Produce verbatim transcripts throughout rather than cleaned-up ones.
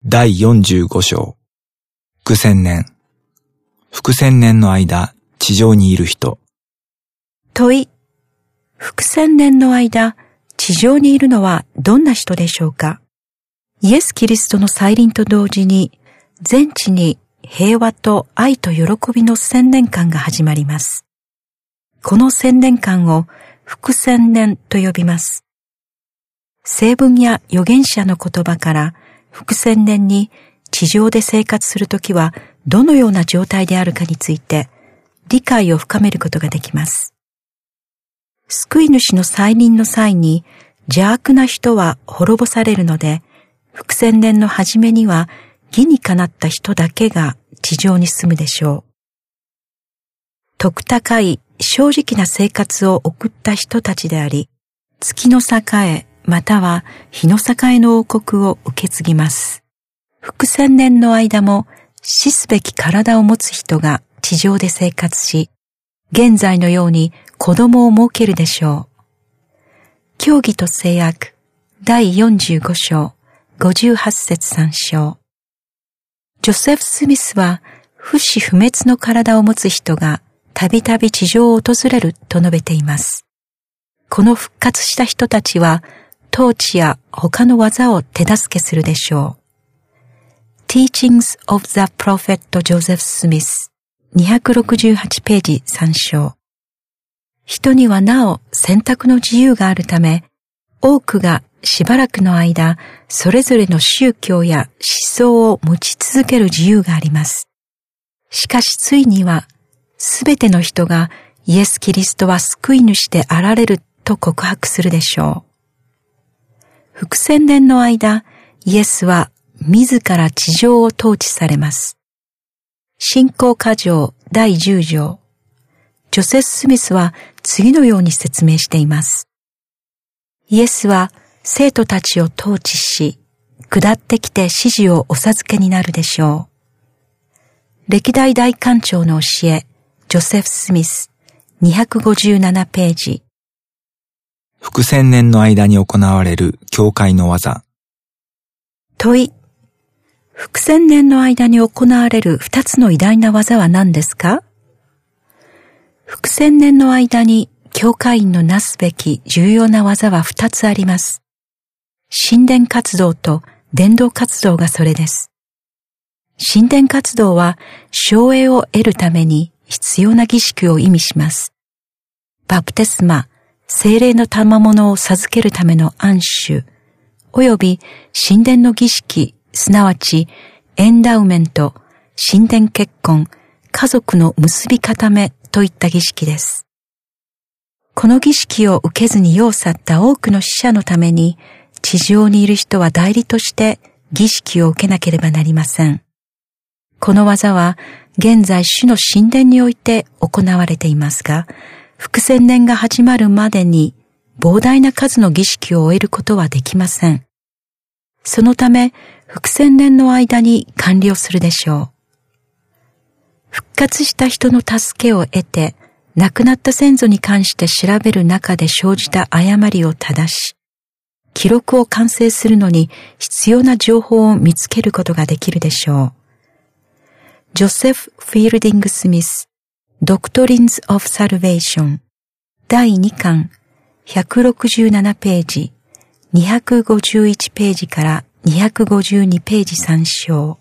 だいよんじゅうご章。副千年。副千年の間、地上にいる人。 問い。副千年の間、地上にいるのはどんな人でしょうか。イエス・キリストの再臨と同時に、全地に平和と愛と喜びの千年間が始まります。この千年間を副千年と呼びます。聖文や預言者の言葉から副千年に地上で生活するときはどのような状態であるかについて理解を深めることができます。救い主の再臨の際に邪悪な人は滅ぼされるので、副千年の初めには義にかなった人だけが地上に住むでしょう。徳高い正直な生活を送った人たちであり、月の栄または日の栄の王国を受け継ぎます。副千年の間も死すべき体を持つ人が地上で生活し、現在のように子供を設けるでしょう。教義と制約だいよんじゅうご章ごじゅうはち節参照。ジョセフ・スミスは不死不滅の体を持つ人がたびたび地上を訪れると述べています。この復活した人たちは統治や他の技を手助けするでしょう。Teachings of the Prophet Joseph Smith にひゃくろくじゅうはちページ参照。人にはなお選択の自由があるため、多くがしばらくの間、それぞれの宗教や思想を持ち続ける自由があります。しかしついには、すべての人がイエス・キリストは救い主であられると告白するでしょう。副千年の間、イエスは自ら地上を統治されます。信仰箇条だいじゅう章。ジョセフ・スミスは次のように説明しています。イエスは生徒たちを統治し、下ってきて指示をお授けになるでしょう。歴代大官長の教え、ジョセフ・スミス、にひゃくごじゅうななページ。 副千年の間に行われる教会の技。 問い。副千年の間に行われる二つの偉大な技は何ですか？副千年の間に教会員のなすべき重要な技は二つあります。神殿活動と伝道活動がそれです。神殿活動は証栄を得るために必要な儀式を意味します。バプテスマ、聖霊の賜物を授けるための安守、および神殿の儀式、すなわちエンダウメント、神殿結婚、家族の結び固めといった儀式です。この儀式を受けずに世を去った多くの死者のために、地上にいる人は代理として儀式を受けなければなりません。この技は現在主の神殿において行われていますが、副千年が始まるまでに膨大な数の儀式を終えることはできません。そのため、副千年の間に完了するでしょう。復活した人の助けを得て、亡くなった先祖に関して調べる中で生じた誤りを正し、記録を完成するのに必要な情報を見つけることができるでしょう。ジョセフ・フィールディング・スミス、Doctrines of Salvation、だいに巻、ひゃくろくじゅうななページ、にひゃくごじゅういちページからにひゃくごじゅうにページ参照。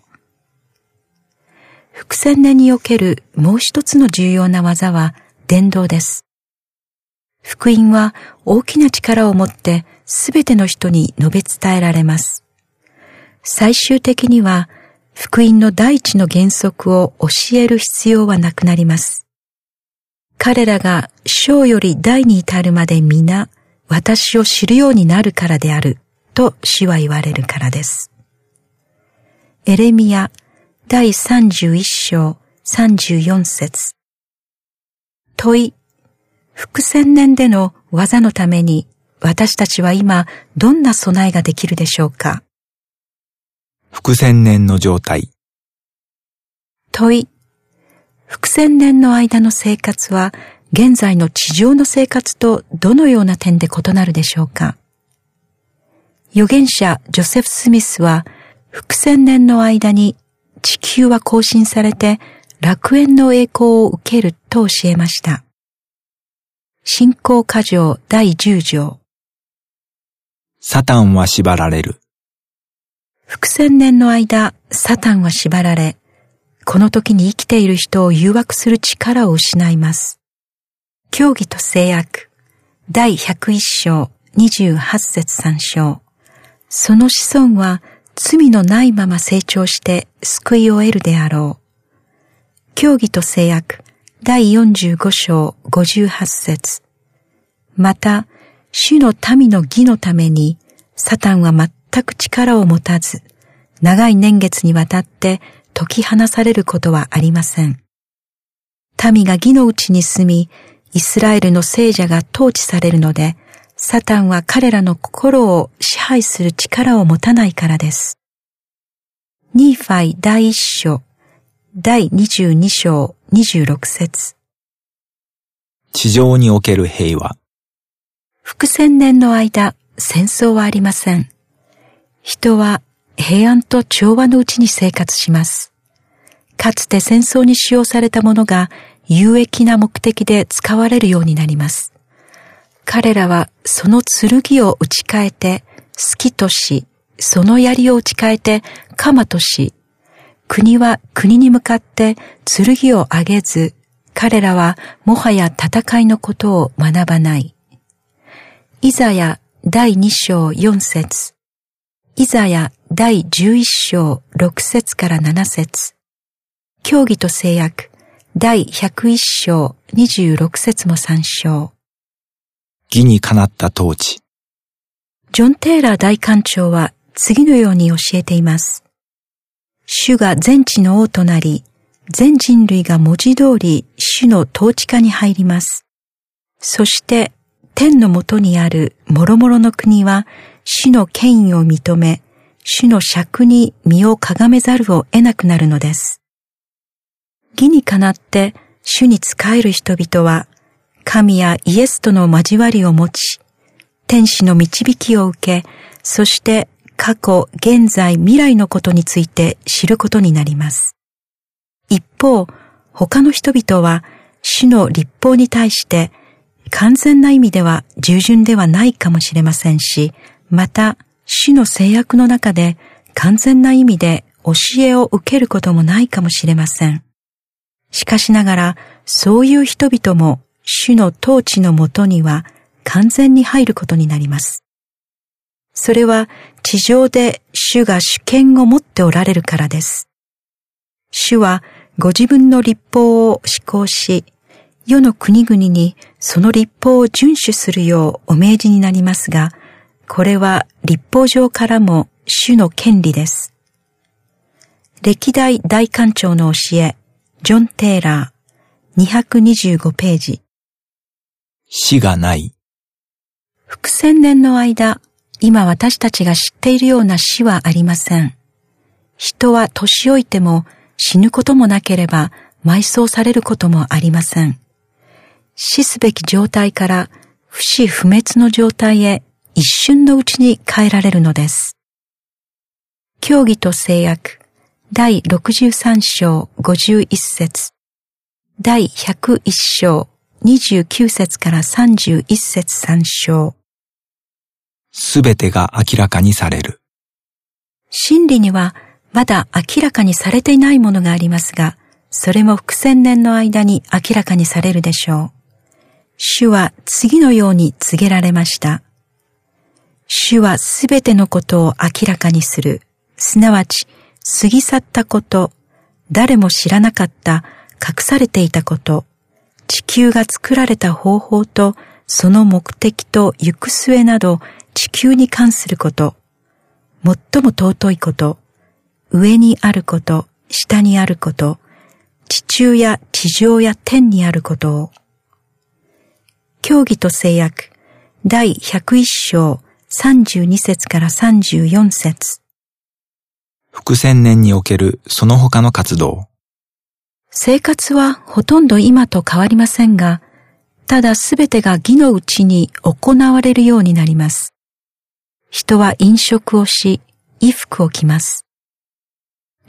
副千年におけるもう一つの重要な技は伝道です。福音は大きな力を持ってすべての人に述べ伝えられます。最終的には福音の第一の原則を教える必要はなくなります。彼らが小より大に至るまで皆私を知るようになるからであると主は言われるからです。エレミヤだいさんじゅういっ章さんじゅうよん節。問い。副千年での技のために私たちは今どんな備えができるでしょうか？ 副千年の状態。 問い。副千年の間の生活は現在の地上の生活とどのような点で異なるでしょうか？預言者ジョセフ・スミスは複千年の間に地球は更新されて楽園の栄光を受けると教えました。信仰箇条だいじゅう条。 サタンは縛られる。 複千年の間、サタンは縛られ、この時に生きている人を誘惑する力を失います。教義と制約、だいひゃくいっ章にじゅうはち節さん章。その子孫は罪のないまま成長して救いを得るであろう。教義と制約、だいよんじゅうご章ごじゅうはち節。また、主の民の義のために、サタンは全く力を持たず、長い年月にわたって解き放されることはありません。民が義のうちに住み、イスラエルの聖者が統治されるので、サタンは彼らの心を支配する力を持たないからです。ニーファイ第一章、だいにじゅうに章にじゅうろく節。 地上における平和。 複千年の間、戦争はありません。人は平安と調和のうちに生活します。かつて戦争に使用されたものが有益な目的で使われるようになります。彼らはその剣を打ち替えて好きとし、その槍を打ち替えて鎌とし、国は国に向かって剣を上げず、彼らはもはや戦いのことを学ばない。イザヤだいに章よん節、イザヤだいじゅういち章ろく節からなな節、教義と制約だいひゃくいち章にじゅうろく節も参照。 義にかなった統治。 ジョン・テイラー大官長は次のように教えています。主が全地の王となり、全人類が文字通り主の統治下に入ります。そして天の下にある諸々の国は主の権威を認め、主の尺に身をかがめざるを得なくなるのです。義にかなって主に仕える人々は、神やイエスとの交わりを持ち、天使の導きを受け、そして過去、現在、未来のことについて知ることになります。一方、他の人々は主の律法に対して完全な意味では従順ではないかもしれませんし、また主の制約の中で完全な意味で教えを受けることもないかもしれません。しかしながら、そういう人々も主の統治のもとには完全に入ることになります。それは地上で主が主権を持っておられるからです。主はご自分の律法を施行し、世の国々にその律法を遵守するようお命じになりますが、これは律法上からも主の権利です。歴代大官長の教え、ジョン・テイラー、にひゃくにじゅうごページ。 死がない。 複千年の間、今私たちが知っているような死はありません。人は年老いても死ぬこともなければ埋葬されることもありません。死すべき状態から不死不滅の状態へ一瞬のうちに変えられるのです。教義と制約、だいろくじゅうさん章ごじゅういち節、だいひゃくいち章にじゅうきゅう節からさんじゅういち節参照。 すべてが明らかにされる。 真理にはまだ明らかにされていないものがありますが、それも複千年の間に明らかにされるでしょう。主は次のように告げられました。主はすべてのことを明らかにする。すなわち、過ぎ去ったこと、誰も知らなかった隠されていたこと、地球が作られた方法とその目的と行く末など地球に関すること、最も尊いこと、上にあること、下にあること、地中や地上や天にあることを。教義と制約、だいひゃくいち章さんじゅうに節からさんじゅうよん節。 複千年におけるその他の活動。 生活はほとんど今と変わりませんが、ただすべてが義のうちに行われるようになります。人は飲食をし、衣服を着ます。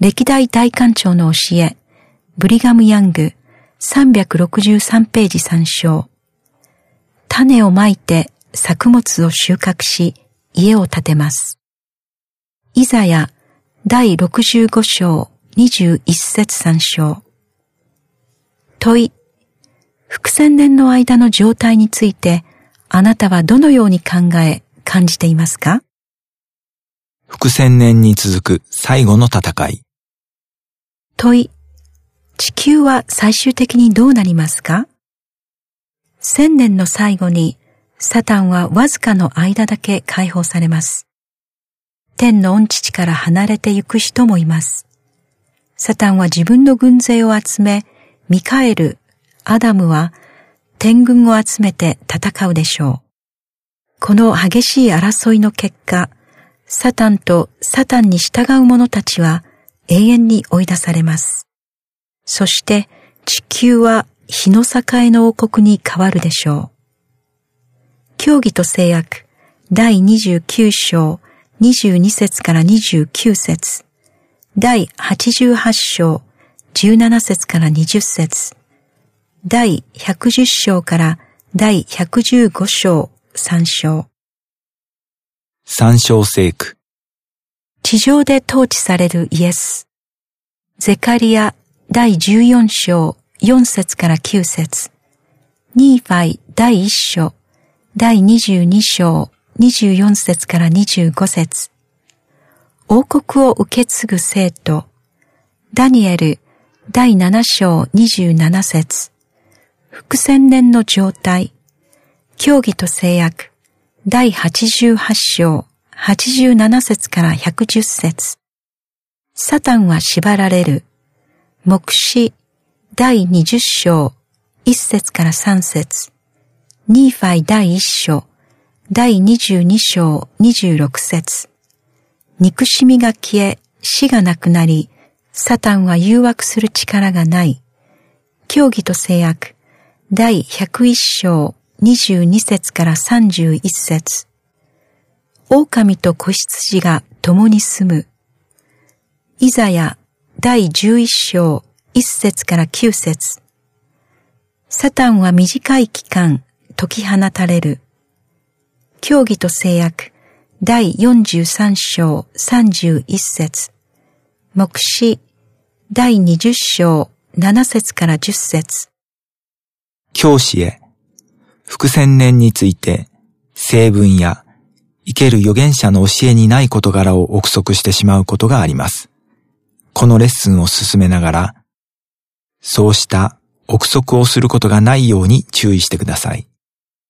歴代大官長の教え、ブリガム・ヤング、さんびゃくろくじゅうさんページ参照。種をまいて作物を収穫し、家を建てます。イザヤ、第ろくじゅうご章、にじゅういち節参照。問い、複千年の間の状態について、あなたはどのように考え、感じていますか？ 複千年に続く最後の戦い。 問い、地球は最終的にどうなりますか？千年の最後に、サタンはわずかの間だけ解放されます。天の御父から離れてゆく人もいます。サタンは自分の軍勢を集め、ミカエル、アダムは天軍を集めて戦うでしょう。この激しい争いの結果、サタンとサタンに従う者たちは永遠に追い出されます。そして地球は日の栄の王国に変わるでしょう。教義と誓約だいにじゅうきゅう章にじゅうに節からにじゅうきゅう節、だいはちじゅうはち章じゅうなな節からにじゅう節、だいひゃくじゅう章からだいひゃくじゅうご章参照。 参照聖句。 地上で統治されるイエス。ゼカリアだいじゅうよん章よん節からきゅう節、ニーファイだいいち章だいにじゅうに章にじゅうよん節からにじゅうご節、王国を受け継ぐ生徒、ダニエルだいなな章にじゅうなな節、複千年の状態、教義と誓約だいはちじゅうはち章はちじゅうなな節からひゃくじゅう節、サタンは縛られる、黙示だいにじゅう章いち節からさん節、ニーファイだいいち章だいにじゅうに章にじゅうろく節、憎しみが消え死がなくなり、サタンは誘惑する力がない、教義と誓約だいひゃくいち章にじゅうに節からさんじゅういち節、狼と子羊が共に住む、イザヤだいじゅういち章いち節からきゅう節、サタンは短い期間解き放たれる、教義と誓約だいよんじゅうさん章さんじゅういち節、黙示だいにじゅう章なな節からじゅう節。 教師へ、複千年について聖文や生ける預言者の教えにない事柄を憶測してしまうことがあります。このレッスンを進めながら、そうした憶測をすることがないように注意してください。